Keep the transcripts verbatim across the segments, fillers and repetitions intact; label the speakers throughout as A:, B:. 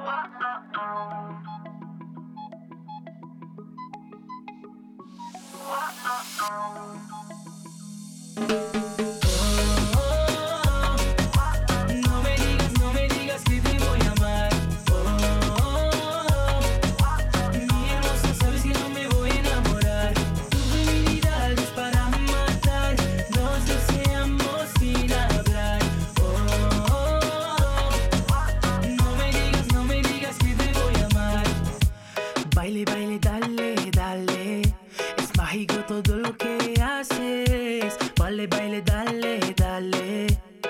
A: Baile, baile, dale, dale. Es mágico todo lo que haces. Baile, baile, dale, dale.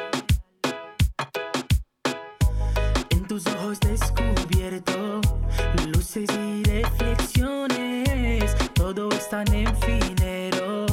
A: En tus ojos descubierto luces y reflexiones. Todo es tan efímero.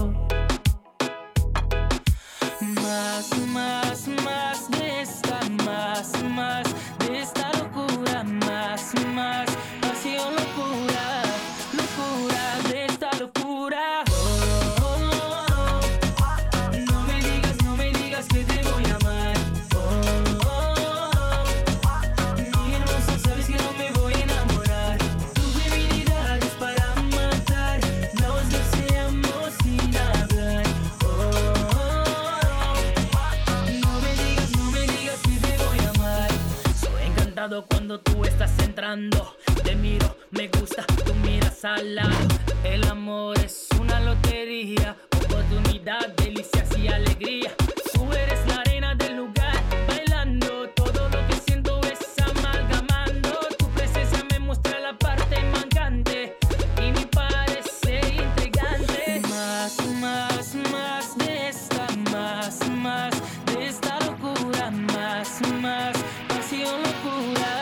A: Más, más, más de esta, más, más de esta locura. Más, más pasión, locura, locura de esta locura. Oh, oh, oh, oh. No me digas, no me digas que te voy a amar. Oh, oh, oh. Mi hermosa, sabes que no me voy a enamorar. Tu debilidad es para matar. Nos deseamos sin hablar. Oh, oh, oh. No me digas, no me digas que te voy a amar. Soy encantado cuando tú estás entrando. Te miro, me gusta, tú miras al lado. El amor es una lotería, oportunidad, delicias y alegría. Tú eres la reina del lugar, bailando. Todo lo que siento es amalgamando. Tu presencia me muestra la parte mancante y me parece intrigante. Más, más, más de esta, más, más de esta locura. Más, más pasión, locura.